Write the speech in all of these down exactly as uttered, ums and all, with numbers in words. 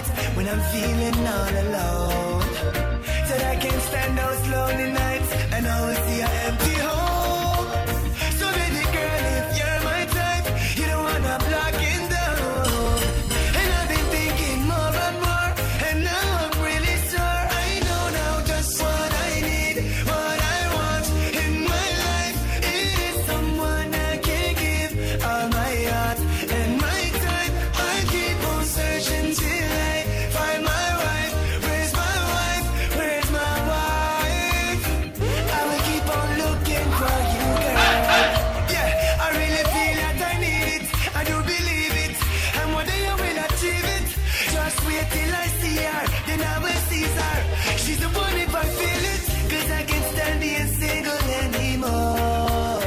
when I'm feeling all alone. Said I can't stand those lonely nights and always see an empty home. So baby girl, if you're my type, you don't wanna block it down. And I've been thinking more and more, and now I'm really sure I know now just what I need, what I want in my life. It is someone I can give all my heart and my time. I keep on searching till I find my wife. Where's my wife? Where's my wife? I will keep on looking for you, girl. Yeah, I really feel that I need it. I do believe it. And one day I will achieve it. Just wait till I see her, then I will seize her. She's the one if I feel it, cause I can't stand being single anymore.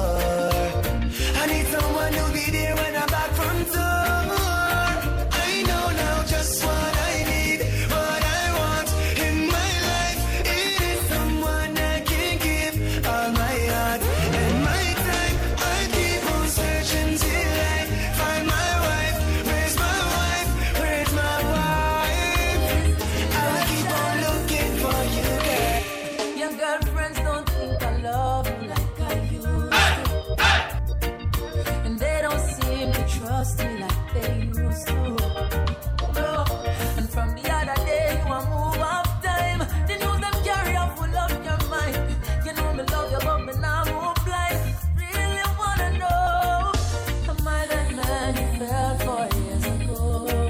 I need someone to be there when I'm back from tour. I know now just what I need, what I want in my life. It is someone I can give all my heart and my time. I keep on searching till I find my wife. Where's my wife? Where's my wife? I will keep on looking for you, girl. Your girlfriends don't think I love you like I used to. And they don't seem to trust me like they used to. No. And from the other day, you a move off time. The news them carry up full of your mind. You know me love you, but me now move blind. Really wanna know, am I that man you fell four years ago?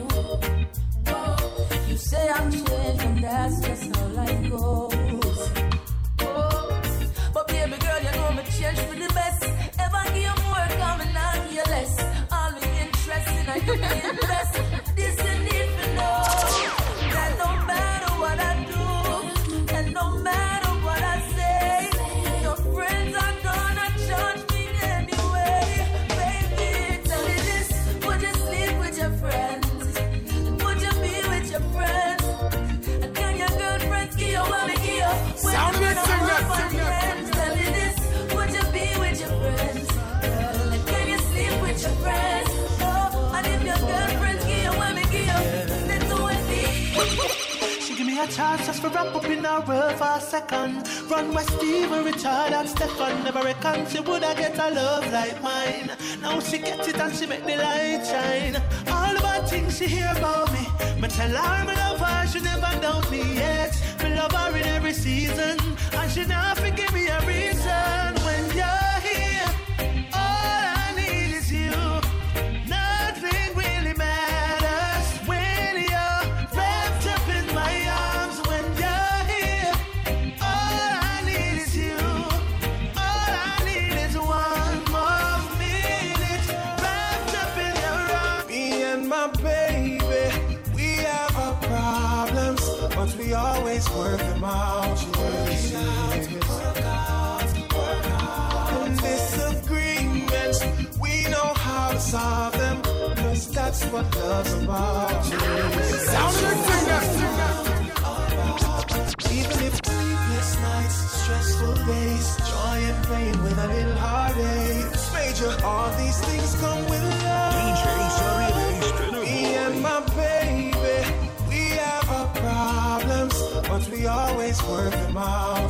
You say I'm changed, and that's just how life goes. Oh, but baby girl, you know me change for the best. Ever give you more, come and not give you less. All me interested, I you me invest. This you need to know, that no matter what I do, and no matter what I say, your friends are gonna judge me anyway. Baby, tell me this, would you sleep with your friends? And would you be with your friends? And can your girlfriends give you what we give you? When Sound you it, don't sing that, have sing any that. friends, tell me this, would you be with your friends? Girl, and can you sleep with your friends? Oh, and if your girlfriends give you what we give you, then do it be. She give me a chance just for wrap up in a world for a second. Run West Steven, Richard and Stefan. Never reckon she woulda get a love like mine. Now she gets it and she make the light shine. All the bad things she hear about me, me tell her me love her, she never doubt me yet. Me love her in every season, and she not forgive me a reason. When you're here, all I need is you. Nothing really matters when you're wrapped up in my arms. When you're here, all I need is you. All I need is one more minute wrapped up in your arms. Me and my baby, we have our problems, but we always work them out. And disagreements, we know how to solve them, 'cause that's what love's about. Sound it, sing that, sing that. Even if sleepless nights, stressful days, joy and pain with a little heartache, it's major. All these things come with love. Me and my baby, we have our problems, but we always work them out.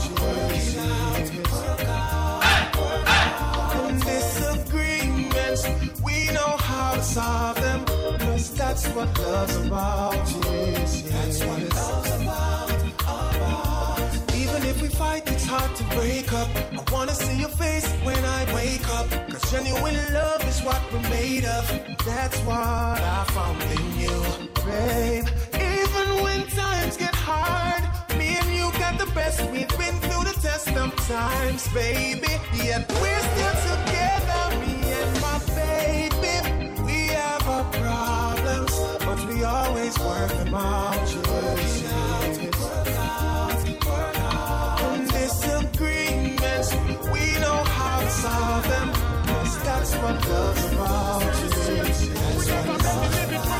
And disagreements, we know how to solve them, 'cause that's what love's about. That's what love's about. Even if we fight, it's hard to break up. I wanna see your face when I wake up, 'cause genuine love is what we're made of. That's what I found in you, babe. Even when times get hard, me and you got the best. We've been through the test of times, baby. Yet we're still together, me and my baby. We have our problems, but we always work them out. And disagreements, we know how to solve them, 'cause that's what love's about. That's what love's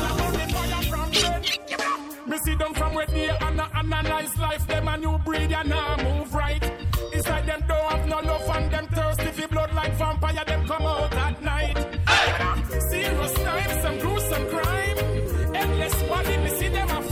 about. Me see them from where they and a, and a nice life. Them a new breed and now move right. It's like them don't have no love and them thirsty for blood like vampire. Them come out at night. Serious times, some gruesome crime. Endless body, me see them a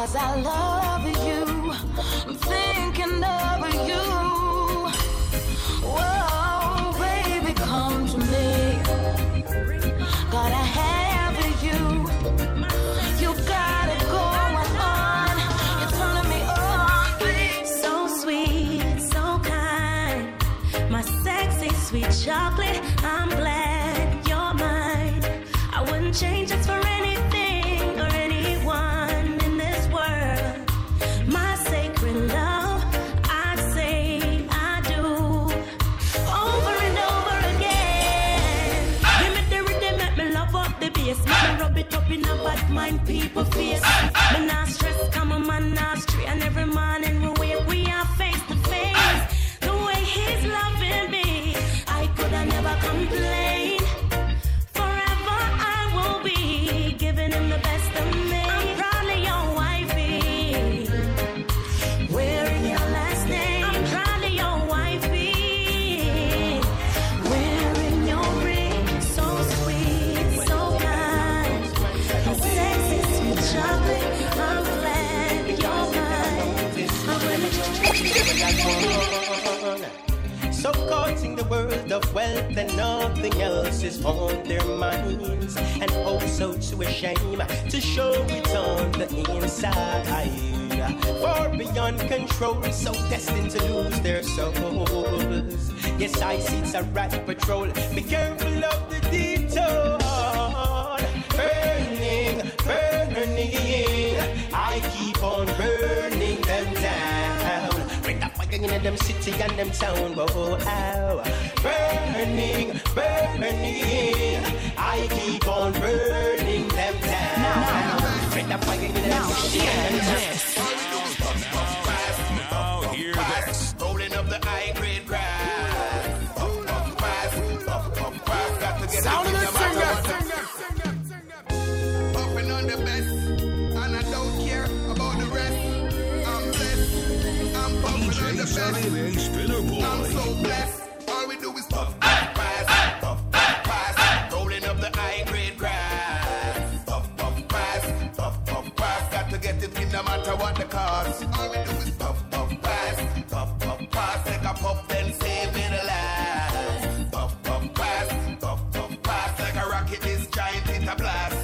'cause I love you. I'm thinking of you. Whoa, baby, come to me. Gotta have you. You got it going on. You're turning me on. So sweet, so kind. My sexy, sweet chocolate. I'm glad you're mine. I wouldn't change it for anything or anyone in this world. My sacred love, I say I do. Over and over again. Give me the rhythm, make me love up the bass. Make me rub it up in a bad mind people face. Me not stress, come on, man, not straight. And every morning we wake, we are face to face. The way he's loving me, I could have never complain. Forever I will be giving him the best of me. I'm proudly your wifey. Wearing your last name. I'm proudly your wifey. Wearing your ring. So sweet, so kind. A sexy, sweet chocolate. I'm glad you're mine. I'm really So caught in the world of wealth and nothing else is on their minds. And also too ashamed to show it on the inside. Far beyond control, so destined to lose their souls. Yes, I see it's a right patrol. Be careful of the detour. Burning, burning, I keep on burning them down. Bring that fire in them city and them town, oh, ow. Burning, burning, I keep on burning them down. Bring that fire in them city and them town. Now hear this. Rolling up the high grade grass. Puff, puff, pass, puff, puff, pass. Got to get Sound it of in the the matter singer. what. Puffing on the best, and I don't care about the rest. I'm blessed. I'm puffing on the best. Spinner Boy. I'm so blessed. All we do is puff, puff, pass, puff, puff, pass. Rolling up the high grade grass. Puff, puff, pass, puff, puff, pass. Got to get it in no matter what the cost. All we do is puff, puff, pass, puff, puff, pass. Take a puff, then save me the last. Puff, puff, pass, puff, puff, pass. Like a rocket, this giant hit a blast.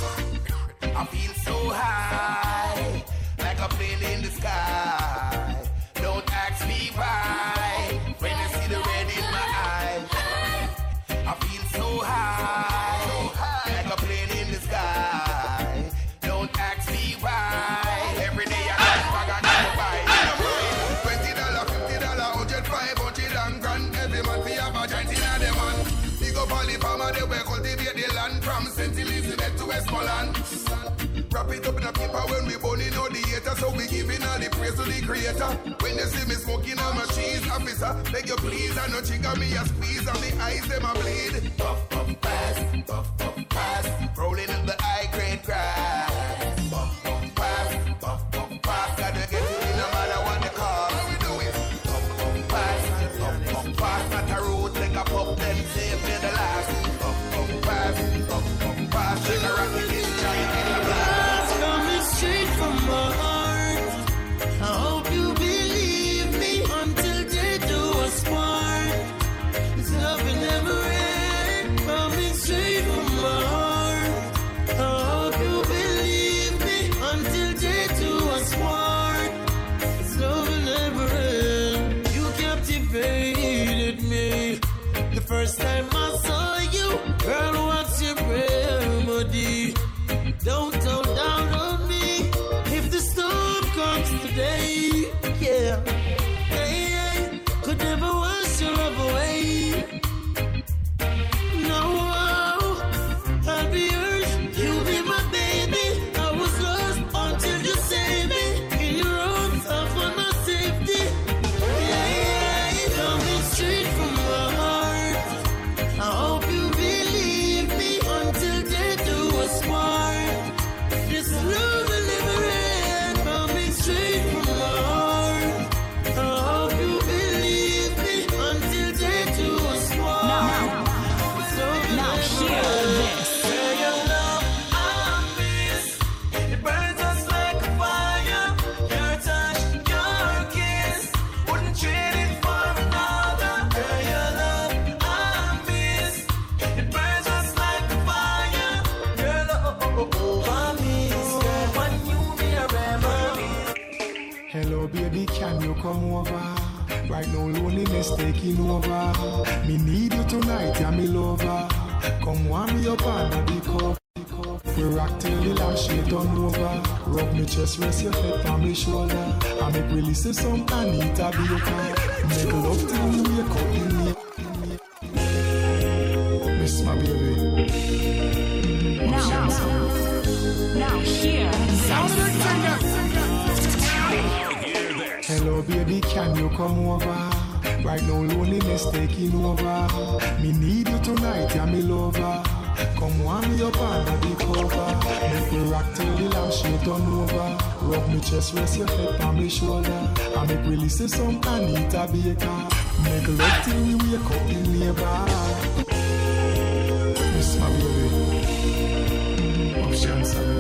I feel so high, like a plane in the sky. Don't ask me why, when you see the red in my eye. I feel so high, like a plane in the sky. Don't ask me why, every day I got bag I got to buy. Twenty dollar, fifty dollar, hundred, five hundred and grand. Every month we have a giant in a demand. Big up all the farmer, they will cultivate the land from Saint Elizabeth to Westmoreland. Wrap it up in a paper when we burning out the hater. So we giving all the praise to the creator. When you see me smoking on my cheese, officer, beg you please, I know trigger me a squeeze and the eyes them a bleed. Puff, puff, pass, puff, puff, pass. Rolling in the high grade grass. Puff, puff, pass, puff, puff, pass. Gotta get it in no matter what the cost. How we do it? Puff, puff, pass, puff, puff, pass. Not a road, take a puff, then save me the last. Puff, puff, pass, puff, puff, pass. Take a rocket, this giant in the blast. Straight from my heart. I hope you believe me until they do us part. It's love will never end. Coming straight from my heart. I hope you believe me until they do us part. It's love will never end. You captivated me the first time I saw you. Girl, what's your remedy? Don't hold down on me if the storm comes today. Yeah, hey, hey. Could never wash your love away. No, I'll be yours. You'll be my baby. I was lost until you saved me. In your arms, I found my safety. Yeah, yeah. Coming straight from my heart. I hope you believe me until they do us Hello baby, can you come over? Right now loneliness taking over. Me need you tonight, yeah me lover. Come warm me up under the cover. We rock till the lampshade turn over. Rub me chest, rest your head on me shoulder. I make we listen some Anita Baker. Make love till we wake up in me. Miss my baby. Now, now, now hear Hello baby, can you come over? Right now loneliness taking over. Me need you tonight, yeah me lover. Come warm me up under the cover. Make we rock till the lampshade turn over. Rub me chest, rest your head on me shoulder. I make we listen some Anita Baker. Make love till we wake up in labor. Miss my baby. Option seven.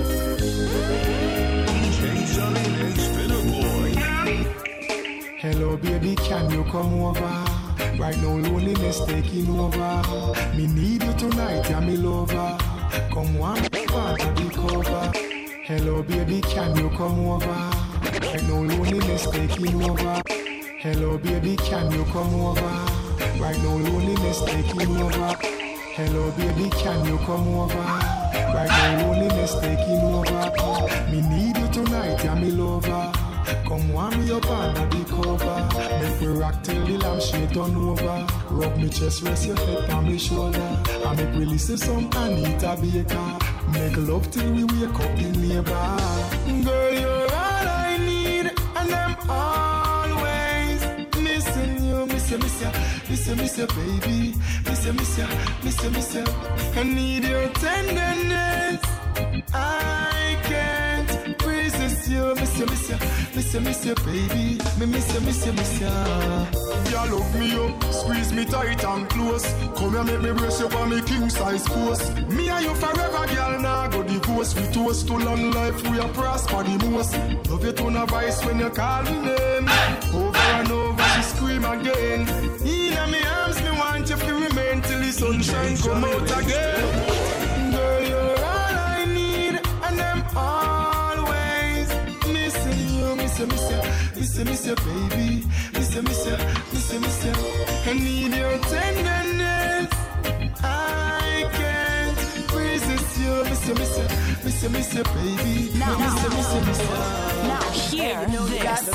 Hello baby, can you come over? Right now loneliness taking over. Me need you tonight, yeah me lover. Come warm me up under the cover. Hello baby, can you come over? Right now loneliness taking over. Hello baby, can you come over? Right now loneliness taking over. Hello baby, can you come over? Right now loneliness taking over. Me need you tonight, yeah me lover. Come warm me up under the cover. Make we rock till the lampshade turn over. Rub me chest, rest your head on me shoulder. I make we listen some Anita Baker. Make love till we wake up in labor. Girl, you're all I need, and I'm always missing you. Miss you, miss you, miss you, miss you, baby. Miss you, miss you, miss you, miss you. I need your tenderness. I can't resist you. Miss you, miss you, miss you, miss you, baby. Me miss you, miss you, miss you. You look me up, squeeze me tight and close. Come here, make me brace you on me king size post. Me and you forever, girl. Now go divorce. We toast to long life. We are prosper the most. Love you to no voice when you call me name. Over and over, she scream again. In my arms, me want you to remain till the sunshine come out again. Girl, you're all I need, and I'm always missing you. Miss you, miss you, miss you, miss you, baby. Miss you, miss you, miss you, miss you. I need your tenderness. I can't resist you. Miss you, miss you, miss you, miss you, baby. Now, miss you, miss you, miss you. Now hear this.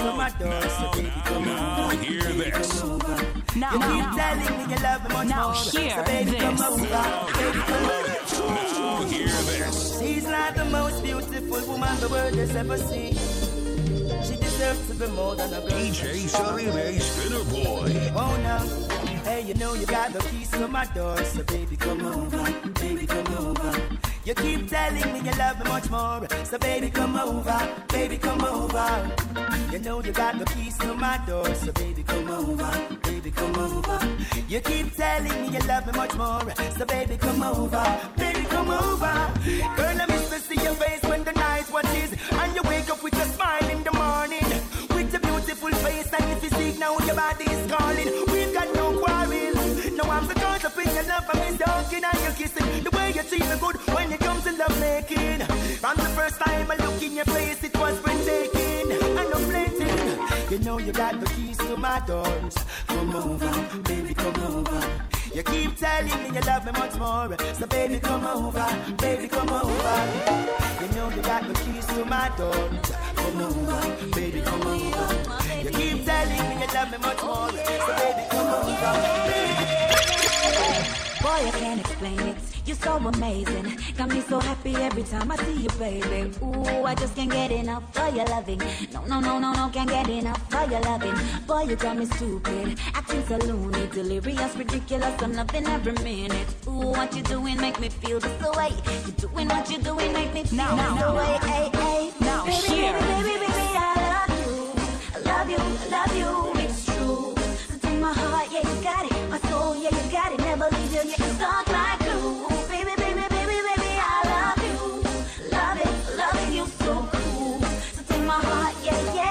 Now hear this. Now, You keep now, telling me you love me much now more. hear So baby, this. come over. Baby, come over. Now hear this. She's not the most beautiful woman the world has ever seen. She deserves to be more than a girl. D J Sarire Spinner Boy. Oh no, hey, you know you got the keys to my door. So baby, come over. Baby, come over. You keep telling me you love me much more. So baby, come over. Baby, come over. You know you got the keys to my door. So baby, come over. Baby, come over. You keep telling me you love me much more. So baby, come over. Baby, come over. Girl, I miss to see your face when the night watches. And you wake up with a smile in the morning. With a beautiful face, and if you see now your body is calling. We've got no quarrel. No, I'm so caught up in your love. I miss talking and you kissing. The way you treat me good when it comes to love making. From the first time I look in your face, it was breathtaking. And I'm plenty. You know you got the keys to my doors. Come over, baby, come over. You keep telling me you love me much more. So baby, come over, baby, come over. You know you got the keys to my doors. Come over, baby, come over. You keep telling me you love me much more. So baby, come over, baby. Boy, I can't explain it. You're so amazing. Got me so happy every time I see you, baby. Ooh, I just can't get enough for your loving. No, no, no, no, no, can't get enough for your loving. Boy, you got me stupid. Acting so loony, delirious, ridiculous. I'm loving every minute. Ooh, what you doing make me feel this way. You doing what you doing make me feel Now, this now, way. Hey, hey. now baby, hear. baby, baby, baby, I love you. I love you, I love you. It's true. So take my heart, yeah, you got it. My soul, yeah, you got it. Never leave you, yeah, it's stuck like glue. Baby, baby, baby, baby, I love you. Love it, loving you so cool. So take my heart, yeah, yeah,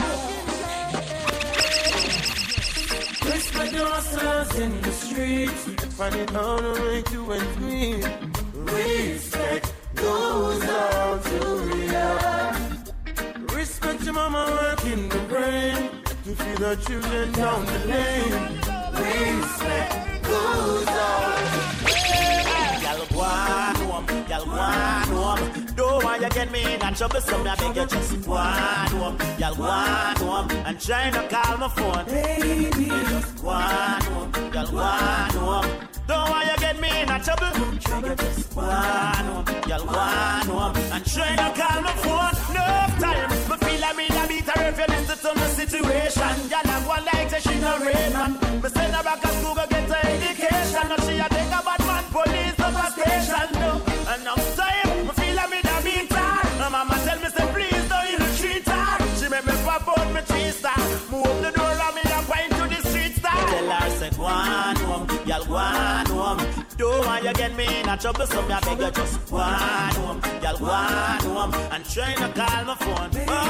yeah. Whisper dancers in the streets, finding how to make you and scream. Respect goes out to real. Respect your mama work in the rain to feed the children down the lane. Respect goes on. Y'all go on home, y'all go on home. Don't want you get me in a trouble, so me I beg you just go on home. Y'all go on home and try to call my phone. Baby, just go on home, y'all go on home. Don't want you get me in a trouble. Try to just go on home, y'all go on home and try to call my phone. No time, me feel like me a beat her if you listen to my situation. Y'all have one like say she no rain man. Me send her back to school go get her education. Now she a take a bad man police up a station. No, and now time, me feel like me a beat her. My mama tell me say please don't you treat her. She make me pop out me cheese star. Move the door and me a point to the street star. Tell her say go on home, y'all go on home. Don't want you get me in a trouble, so me I beg you just go on home. Y'all go on home and try to call my phone.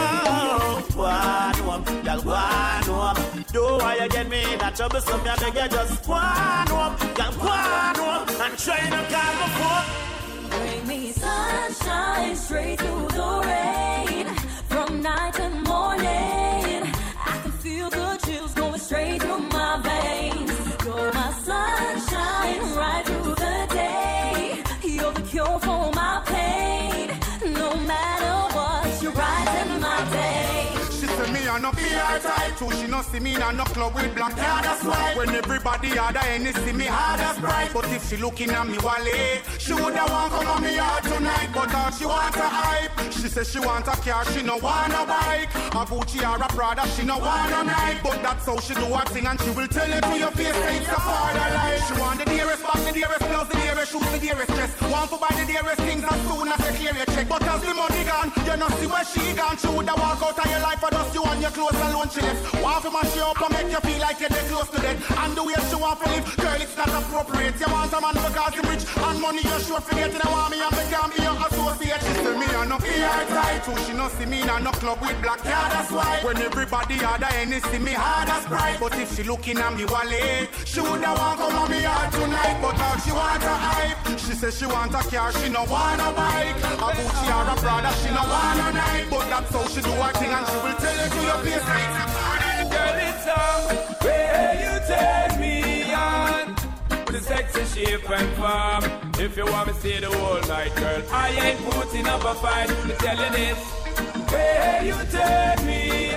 Oh, go on home, y'all go on home. Don't want you get me in a trouble, so me I beg you just go on home. Y'all go on home and try to call my phone. Bring me sunshine straight through the rain. From night to morning, I can feel the chills going straight through my veins. You're my sunshine right through the day. You're the cure for my pain. No matter what, you're right in my day. She say me a no P R type too. She no see me in a no club with black card, that's why. When everybody had a any see me hard as bright. But if she looking at me wallet, she woulda want come on me out tonight. But all she want a hype. She say she want a car, she no want a bike. A Gucci or a Prada, she no want a night. But that's how she do her thing, and she will tell it to your face. It's a part of life. She want the dearest bag, the dearest clothes, the dearest shoes, the dearest dress. Want to buy the dearest things as soon as they clear your check. But as the money gone, you no see where she gone. She woulda walk out of your life for just you and your clothes alone she left. Want to mash you up and make you feel like you're dead close to death. And the way she want to live, girl, it's not appropriate. You want a man because he's rich and money you sure forget. You want me and me can't be your associate. She say me a no P R type too. She no see me in a no club with black card, that's why. When everybody had a any see me hard as bright. But if she looking at me wallet, she woulda want come on me out tonight. But all she want a hype. She say she want a car, she no want a bike. A Gucci or a Prada, she no want a night. But that's how she do her thing, and she will tell you to your face. Girl, it's all where you take me on. With a sexy shape and form. If you want me to stay the whole night, girl, I ain't putting up a fight. Me tell you this, where you take me.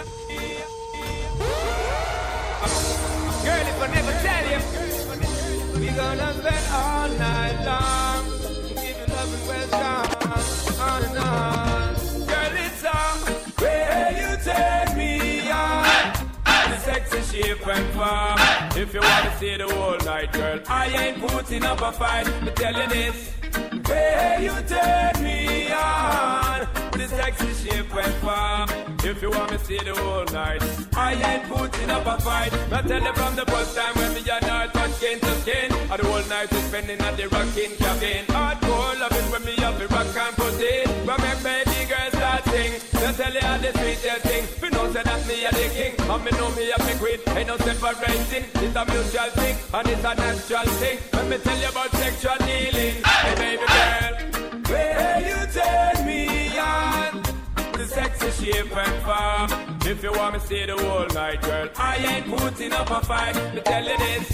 Girl, if I never tell you, we gonna spend all night long. Give you love and well done, on and on. Girl, it's all where you take me on. The sexy shape and form. If you want to stay the whole night, girl, I ain't putting up a fight. Me tell you this, where you take me on. With the sexy shape and form. If you want me to stay the whole night, I ain't putting up a fight. I tell you from the first time when me and her touch skin to skin. And the whole night is spending at the rocking cabin. Hardcore loving when me have the rock and put it. When my baby girl start sing, they tell you how the sweetest thing. We know say that me a the king, and me know me a me queen. Ain't no separating, it's a mutual thing, and it's a natural thing. Let me tell you about sexual healing. Hey baby girl, where you take me on. The sexy shape and form. If you want me to stay the whole night, girl, I ain't putting up a fight. Me tell you this,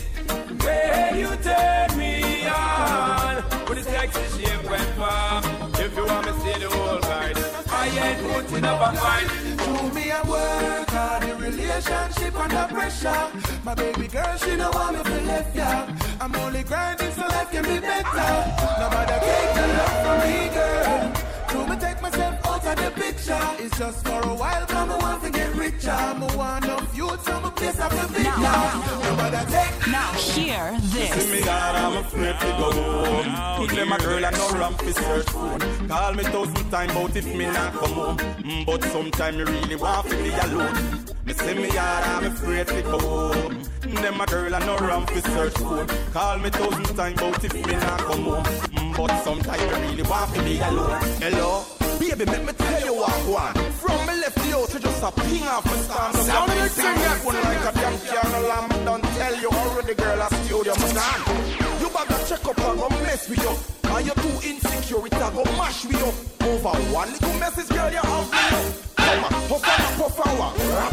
where you take me on. With the sexy shape and form. If you want me to stay the whole night, I ain't putting up a fight. To me I work hard, the relationship under pressure. My baby girl, she don't want me to left ya. I'm only grinding so life can be better. Nobody take the love from me, girl. To me take myself out of the picture. It's just for a while, come I want to get richer. I'm a one of you, so I'm a place of a big now. Nobody take. Now hear this. See me God, I'm afraid to go home. Put them a girl and no ramp for search phone. Call me thousand times about if me not come home. Mm, but sometime you really want to be alone. Me say me God, I'm afraid to go home. Them a girl and no ramp for search phone. Call me thousand times about if me not come home. Mm, but sometime you really want to be alone. Hello? Baby, make me tell you what one. From me left the out, you just a ping off my stand. Sound you sing that one like a damn piano lamb. Don't tell you already, girl, a studio my stand. You better check up and go mess with you. And you're too insecure, it a go mash with you. Over one little message, girl, you have me up. Come on, puff on, puff on,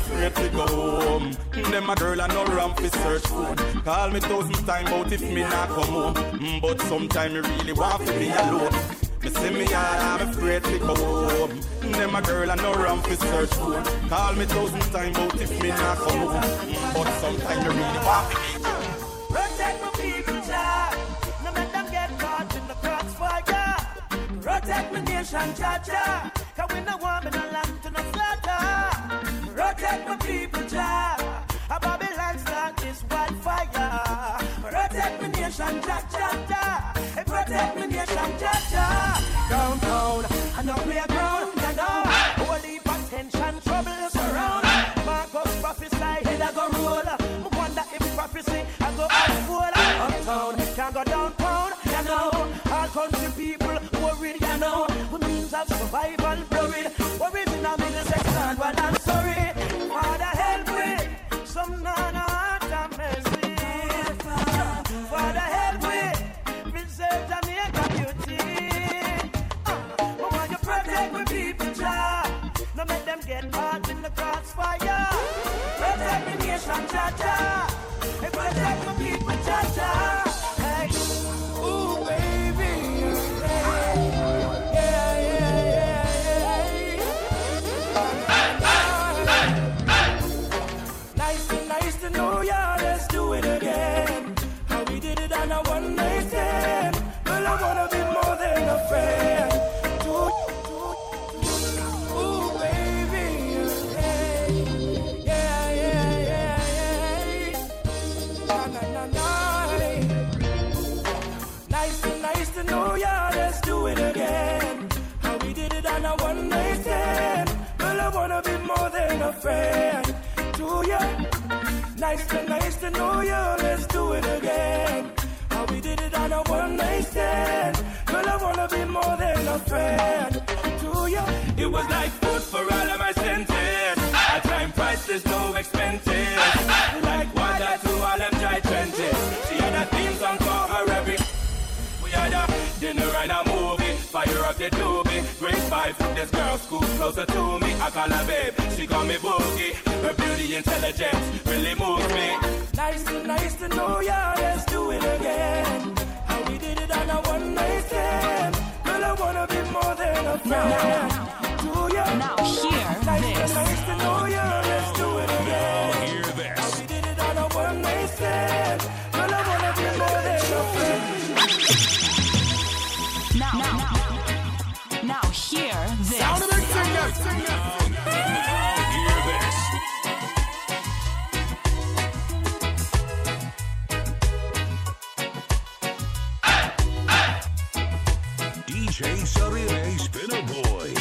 afraid to go home. Them a girl and no ramp fi search phone. Call me thousand times out if me not come home. Mm, but sometime you really want to be alone. Me see me all, I'm afraid to go home. Them a girl and no ramp fi search phone. Call me thousand times out if me not come home. Mm, but sometime you really want to be alone. Protect my people, Jah. No let them get caught in the crossfire. Protect my nation, Jah Jah. Cause we no want me no land to no slaughter. Protect my people, Jah. A Babylon's land is wildfire. Protect my nation, Jah Jah Jah. Hey, protect my nation, Jah Jah. Downtown, and no playground, you know. Holy potential, trouble surround. Marcus prophesy, he'll go roll. I wonder if prophecy I go unfold. Uptown, can't go downtown, you know. All country people worried, you know. With means of survival, worried. Worried in a middle section, but I'm sorry. Father, help me. Some nana have mercy. Father, help me. Preserve Jamaica beauty. Uh, but when you protect my people, Jah, no make them get caught in the crossfire. Protect the nation, Jah Jah. Hey, protect my people, Jah Jah. Hey, ooh, baby. Hey. Yeah, yeah, yeah, yeah. Nice to, nice to know ya. Let's do it again. How we did it on a one night stand. Well, I wanna be more than a friend. To, to, ooh, baby. Hey. Yeah, yeah, yeah, yeah. Na, na, na, na. Nice to, nice to know ya. Let's do it again. How we did it on a one night stand. Well, I wanna be more than a friend to ya. Nice to, nice to know ya. Let's do it again. How we did it on a one night stand. Well, I wanna be more than a friend to ya. It was like food for all of my senses. A time priceless, no expenses. Like water to all them dry trenches. She had a theme song for her every. We had a dinner and a movie. Fire up the doobie. Great vibes from this girl, school closer to me. I call her babe, she call me boogie. Her beauty, intelligence really moves me. Nice to, nice to know ya. Let's do it again. How we did it on a one night stand. Girl, I wanna be more than a friend to ya. Now hear nice this. To, nice to know ya. Let's do it again. Hear this. How we did it on a one night stand. Girl, I wanna be more than a friend. Now, now, now hear this. Sound of it, sing that, sing that. Hear this. D J Sarire Spinner Boy.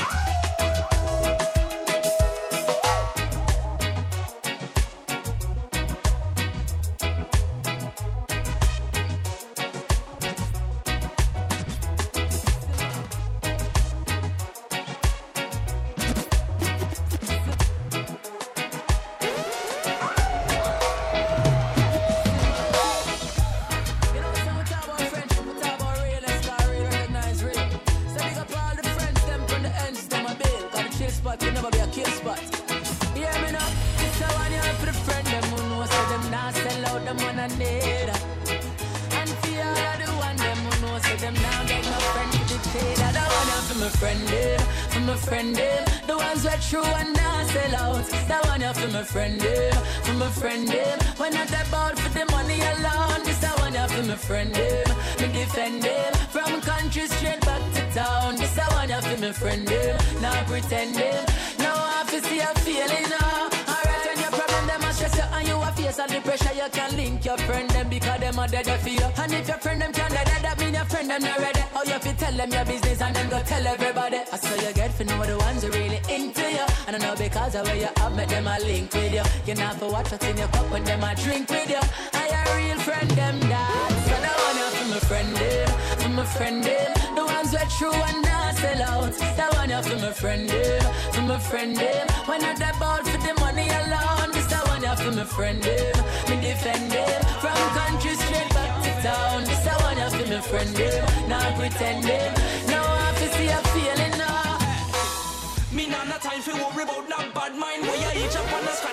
Pretending, now I feel see a feeling now. Alright, when your problem them a stress you and you a face all the pressure, you can link your friend them because them a dead for you. And if your friend them can dead, that mean your friend them not ready. How you fi tell them your business and then go tell everybody. I saw you get for know the ones who really into you. And I know because of where you have met them a link with you. You not for watch what's in your cup when them a drink with you. I a real friend them that. So the one you for my friend them, for my friend them. The ones who true and not sell out. That one you for my friend them, for my friend them. When not about for the money alone. This the one you for my friend them, me defend them. From country straight back to town. This the one you for my friend them, not pretending. Now I feel see a feeling now. Me nah no time for worry about that bad mind. Where you each up on the scratch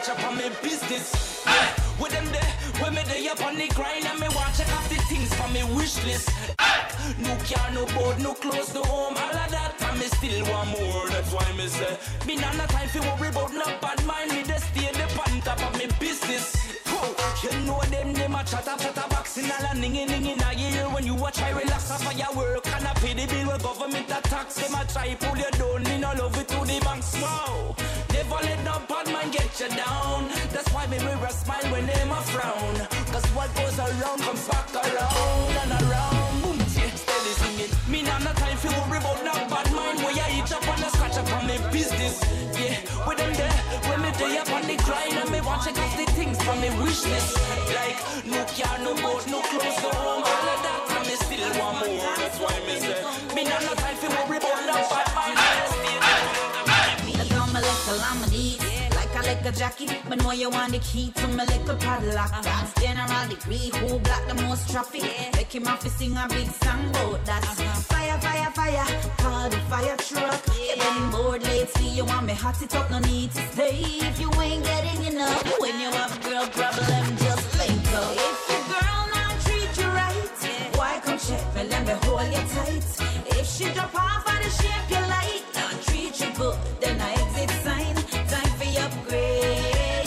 scratch up on me business. Yeah, with them there, when me day up on the grind and me want check off the things from me wish list. No car, no boat, no clothes, no home, all of that, and me still want more. That's why me say, me not no time for worry about no bad mind. Me just stay the on top of me business. Whoa, you know them, them a chatter, chatter boxing, all a ningy, ningy in a ear. When you a try relax off of your work and a pay the bill with government a tax, them a try pull you down, me no love it to the banks. Wow, never let no bad man get you down. That's why me wear a smile when them a frown. Cause what goes around comes back around and around. Boom, yeah, steady singing. Me nah no time for worry about no bad mind. Where you eat up and a scratch up on me business. Yeah, with them there, when me day up on the grind and me want check off the things from me wish list. Like no car, no boat, no clothes, no home, all of that, and me still want more. That's why me say, me nah no time for worry about no bad mind. Me got my little lamedy, like a like a Jackie, but know you want the key to my little padlock. That's general degree, who block the most traffic? Make him have to sing a big song about that. Fire, fire, fire, call the fire truck. You been bored lately, you want me hot it up, no need to stay. If you ain't getting enough, when you have girl problem, just link up. If your girl not treat you right, why come check me, let me hold you tight. If she drop off of the shape you like, not treat you good, then I exit sign. Time for your upgrade.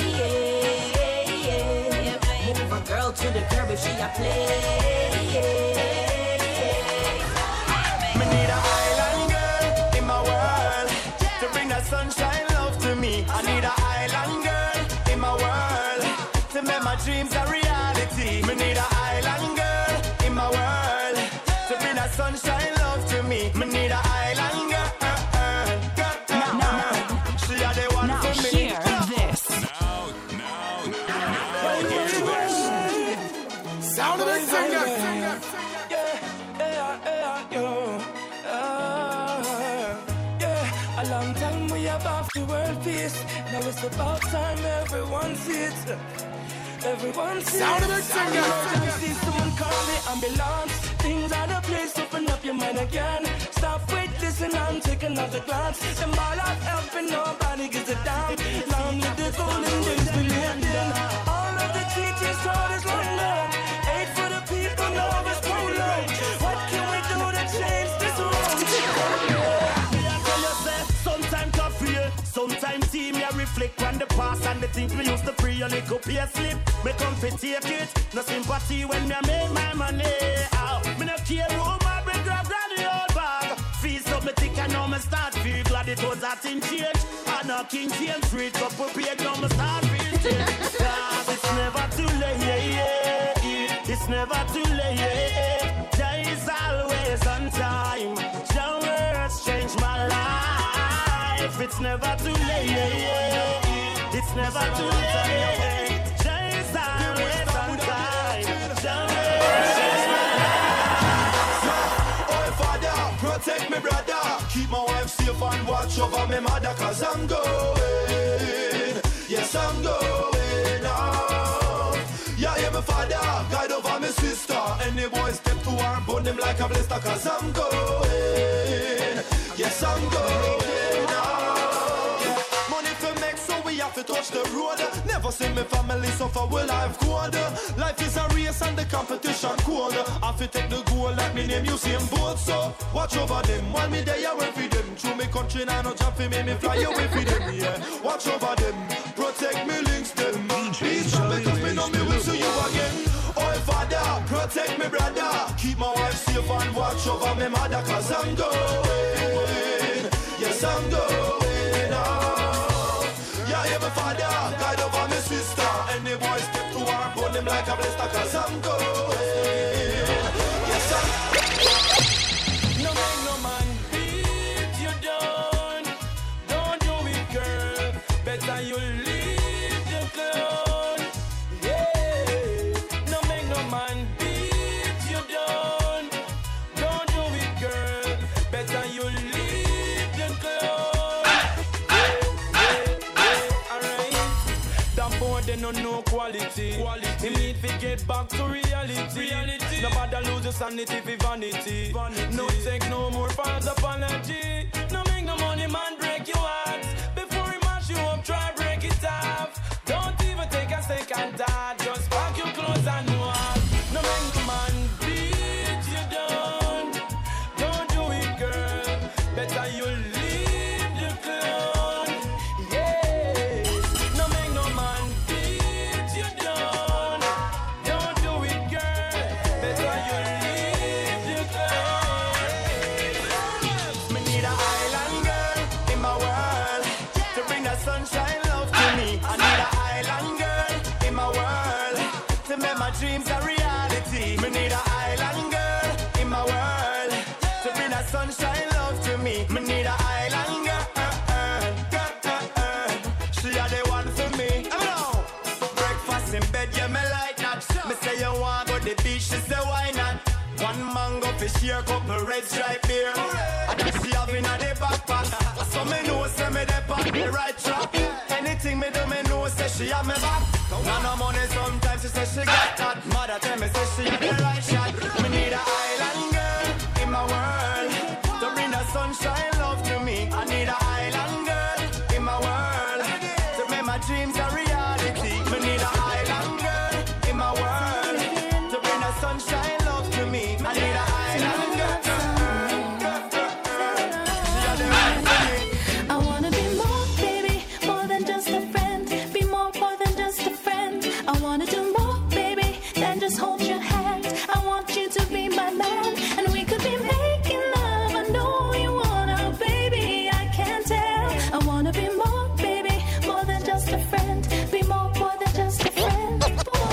Move a girl to the curb if she a play. Me need a island girl in my world to bring that sunshine love to me. I need a island girl in my world to make my dreams a reality. Me need a island girl in my world to bring that sunshine love to me. Me need a island girl, girl, girl, girl. She are the one Now for me. hear this. Now, now, now, hear this. Sound of it, singer. Yeah, yeah, yeah, yo. Uh, yeah, a long time we have off the world peace. Now it's about time everyone sees it. Everyone sees Sound of it, it. singer. See someone call the ambulance. Things are the place, open up your mind again. Stop, wait, listen, and take another glance. Them all out helping, nobody gives a damn. Long live the golden days we lived in. All of the teachers taught us long love. Aid for the people, no one's Poland. What can we do to change this world? Me a tell you say, sometimes tough real, sometimes see me a reflect on the past and the things we used to free. A little pay slip, me come fi take it. No sympathy when me a make my money. Ow. Me no care who my bring grab granny old bag. Feel so me think I know me start feel glad it was that in change. I know King James street up prepared now me start feel change. Cause it's never too late. It's never too late. There is always on time. Your words change my life. It's never too late. It's never too late. There is always on time. Your words change my life. Oh, Father, protect me, brother. Keep my wife safe and watch over me mother. Cause I'm going. Yes, I'm going out. Yeah, yeah, my father. Guide over my sister. Any boy step to her, burn them like a blister. Cause I'm going. Yes, I'm going out. Money for make, so we have to touch the road. Never see me family suffer, well life cold. Life is a race and the competition cold. I fi take the goal like me name Usain Bolt. So watch over them, while me there away for them. Through me country now no job fi me, me fly away for them, yeah. Watch over them, protect me links them. Please come because me know me will see you again. Oh Father, protect me brother. Keep my wife safe and watch over me mother. Cause I'm going, yes I'm going out. Yeah, yeah, my father, guide over my sister. Any boy step to her, burn them like a blister. Cause I'm going, yes I'm. No make no man beat you down. Don't do it, girl. Better you leave the clown. Yeah. No make no man beat you down. Don't do it, girl. Better you leave the clown. Yeah, yeah, yeah. Alright. That boy they no know quality. Quality. He need to get back to reality. Reality. Nobody lose your sanity for vanity. vanity. No take no more false apology. No make no money man break your heart. Before he mash you up, try break it off. Don't red stripe there. And that she have in the backpack. So me know say me dey on the right track. Anything me do, me know say she have me back. Now no money sometimes she say she got that. Mother tell me say she have the right shot. Me need a island girl in my world to bring the sunshine, love to me. I need a island girl in my world to make my dreams a reality. Me need a island girl in my world to bring the sunshine, love to me. I need a island girl. I wanna be more, baby, more than just a friend. Be more, more than just a friend. I wanna do more, baby, than just hold your hand. I want you to be my man, and we could be making love. I know you wanna, baby, I can tell. I wanna be more, baby, more than just a friend. Be more, more than just a friend.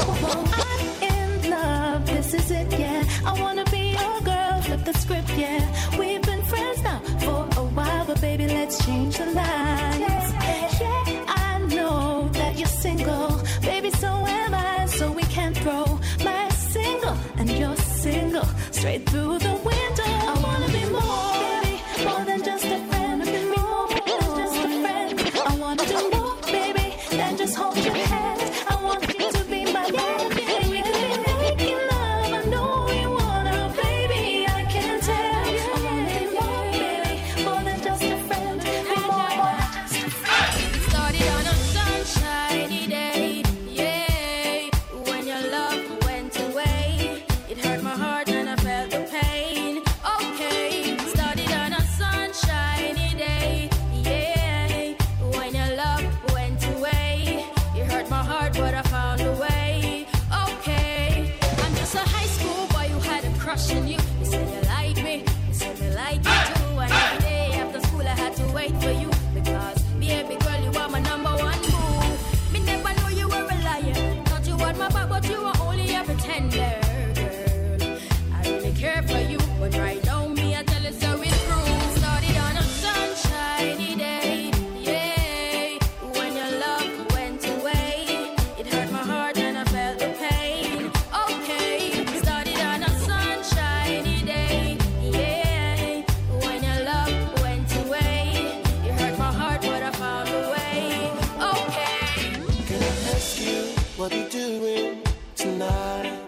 I'm in love, this is it, yeah. I wanna be your girl, flip the script, yeah. We've been friends now for a while, but baby, let's change the lines. Yeah, I know that you're single, baby, so am I. So we can throw my single and your single straight through the window. I wanna be more, baby, more than just a friend. Be more than just a friend. I wanna do more, baby, than just hold your hand. I want you to be my man, and we can be making love. I know you wanna, baby, I can tell. I wanna be more, baby, more than just a friend. Be more than just a friend. Started on a sunshiny day, yeah. When your love went away, it hurt my heart and I felt the pain. Okay, started on a sunshiny day, yeah. When your love went away, it hurt my heart, but I found a way. Okay, I'm just a high school boy who had a crush on you. You said you like me, you said you like you too. And every day after school I had to wait for you because, baby girl, you are my number one boo. Me never knew you were a liar. Thought you had my back, but you were only a pretender, girl. I really care for you, but right now me I tell you so it's true. Started on a sunshiny day, yeah. When your love went away, it hurt my heart and I felt the pain. Okay, started on a sunshiny day, yeah. When your love went away, it hurt my heart, but I found a way. Okay. Can I ask you what you doing tonight,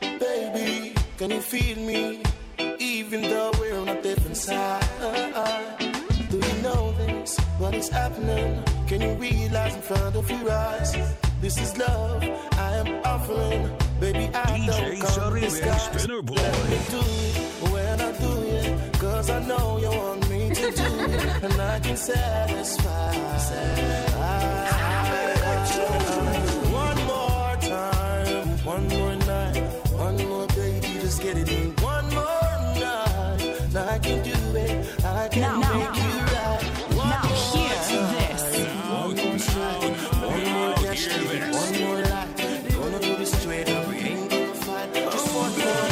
baby? Can you feel me, even though we're on a different side? Do you know this? What is happening? Can you realize in front of your eyes? This is love I am offering, baby. I D J don't come Sorry Man disguised. Spinner Boy. Let me do it when I do it, cause I know you want me to do it, and I can satisfy. One more time, one more night, one more baby, just get it in. One more night, now I can do it, I can Now, make now, you right. One now more hear time, this. one more shot, one more catch, one more light. Gonna do this straight up, we ain't gonna fight. Just one more.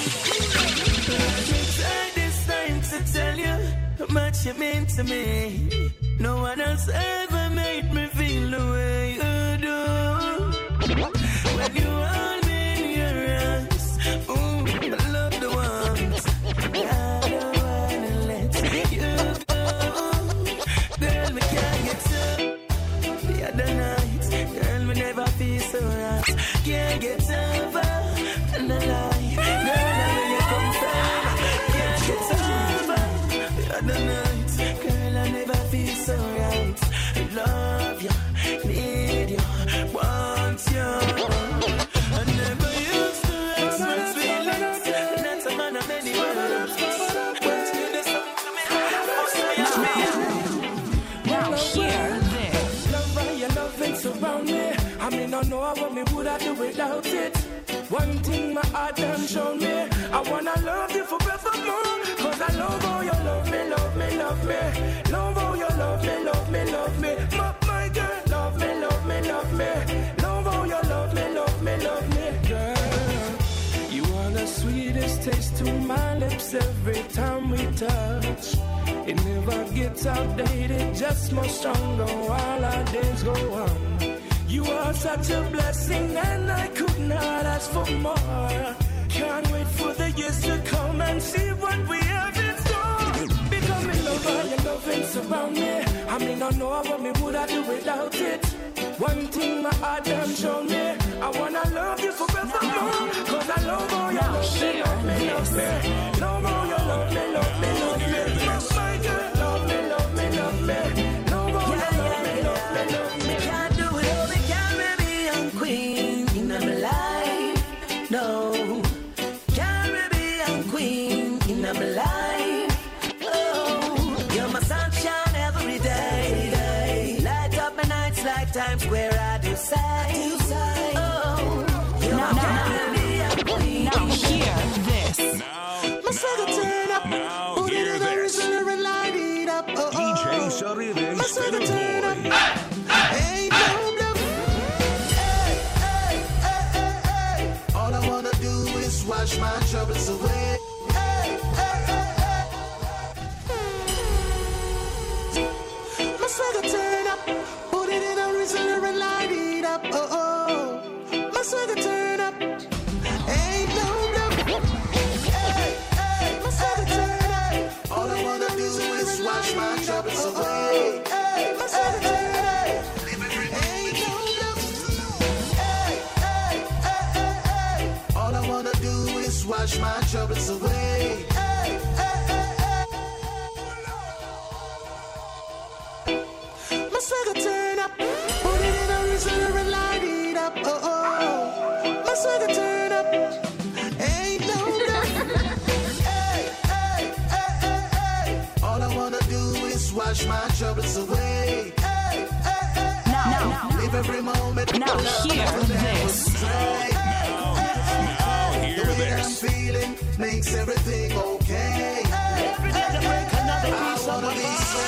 Take this time to tell you how much you mean to me. No one else ever made me feel the way you do. When you hold me in your arms, ooh, I love the ones. I don't wanna let you go. Girl, we can't get up the other night. Girl, we never feel so right. Can't get over the night. Girl, I know you come from. Can't get over the other night. Girl, I never feel so right. Love you, need you, want you. I never used to express feelings. Not a man of many words. But you do something to me. Now hear this. Love how your loving surround me. I mean, I know what me would I do without it. One thing my heart done shown me. I wanna love you forevermore. Cause I love how you love me, love me, love me. Love how you love me, love me, love me. My, my girl, love me, love me, love me. Love how you love me, love me, love me. Girl, you are the sweetest taste to my lips every time we touch. It never gets outdated, just more stronger while our days go on. You are such a blessing and I could not ask for more. Can't wait for the years to come and see what we have in why your loving surround me. I mean, I know what me would I do without it. One thing my heart done show me, I wanna love you forevermore. Cause I love how you love me, love me, love me. Love how you love me, love me, love me. My girl, love me, love me, love me. Love how you love me, love me, love me. Can't do it all the Caribbean queen in my life, no. Caribbean queen in my life, oh. You're my sunshine every day. Light up my nights like Times Square, I do say. Oh, you're now, my now, Caribbean queen. now hear this. Now, My sugar turn up, now put it hear in the this. reservoir and light it up. Oh, D J oh. Sharibe My sugar turn up. Boy. Hey, no bluff. Hey, hey, hey, hey, hey. All I wanna do is wash my troubles away. Hey, hey, hey, hey. My swagger turn up, put it in a reservoir and light it up. Oh, oh. My swagger turn up. Ain't no bluff. Hey, hey, my swagger turn up. All I wanna do is wash my troubles away. Hey, my swagger turn up. Ain't no bluff. Hey, hey, hey, hey, hey. All I wanna do is wash my troubles away. Hey, hey, hey, hey. My swagger turn up, put it in a reservoir and light it up. Oh, oh. My swagger turn up, ain't no bluff. Hey, hey, hey, hey, hey. All I wanna do is wash my troubles away. Hey, hey, hey. Now, now, Live every moment. now hear this. Now hear The way that I'm this. feeling makes everything okay. Every day to break another piece of my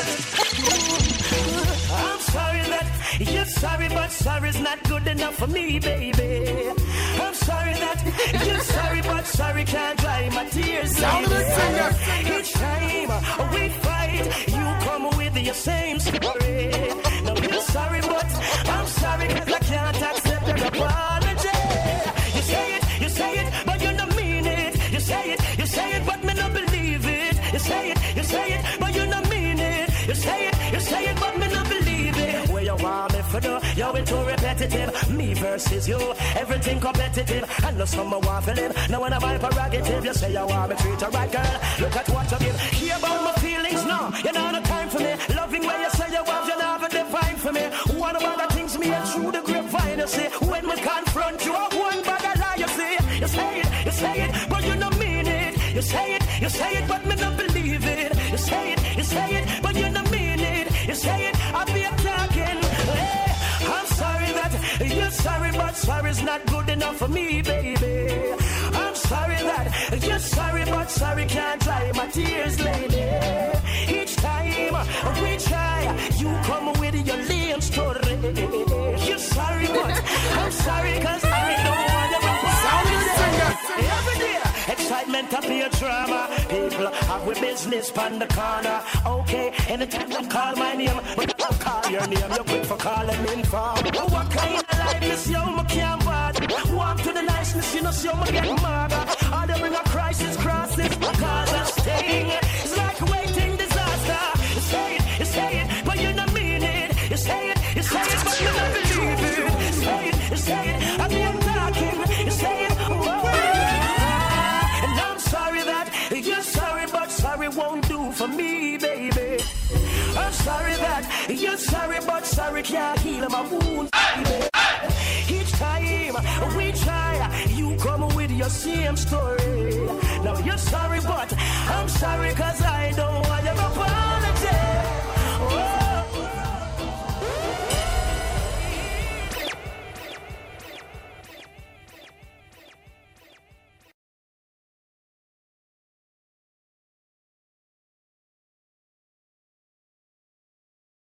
I'm sorry that you're sorry, but sorry's not good enough for me, baby. I'm sorry that you're sorry, but sorry can't dry my tears, baby. Each time we fight, you come with your same story. Now you're sorry, but I'm sorry 'cause I can't accept your apology. You say it, you say it, but you don't mean it. You say it, you say it, but me not believe it. You say it, you say it, but you don't mean it. You say it, you say it, but me not believe it. Where you want me for do? You're way too repetitive. Me versus you, everything competitive. And no summer want to live. Now when I'm my prerogative, you say you want me treat you right, girl. Look at what you give. Hear about my feelings, no. You don't have time for me. Loving where you say you want, you never define for me. One of the things me and through the grapevine, you see. When we confront you, one bag of lie, you see. You say it, you say it, but you don't mean it. You say it, you say it, but me not believe it. You say it, you say it, but you don't mean it. You say it, I be talking. Hey, I'm sorry that you're sorry, but sorry's not good enough for me, baby. I'm sorry that you're sorry, but sorry can't dry my tears, lady. Each time we try, you come with your lame story. You're sorry, but I'm sorry 'cause I don't want to every day. Excitement up your drama. People have with business pan the corner. Okay, anytime you call my name, but I call your name, you're quick for calling me in for. What kind of life is you, my can't bad? Warm to the niceness, you know, so you get mad. Or they bring a crisis, crosses, cause I'm staying. It's like waiting disaster. You say it, you say it, but you don't mean it. You say it, you say it, but you don't believe it. You say it, you say it, I am talking. You say it, oh. And I'm sorry that you're sorry, but sorry won't do for me, baby. I'm sorry that you're sorry, but sorry can't heal my wounds, baby. Each time we try, you come with your same story. Now you're sorry, but I'm sorry 'cause I don't want your apology.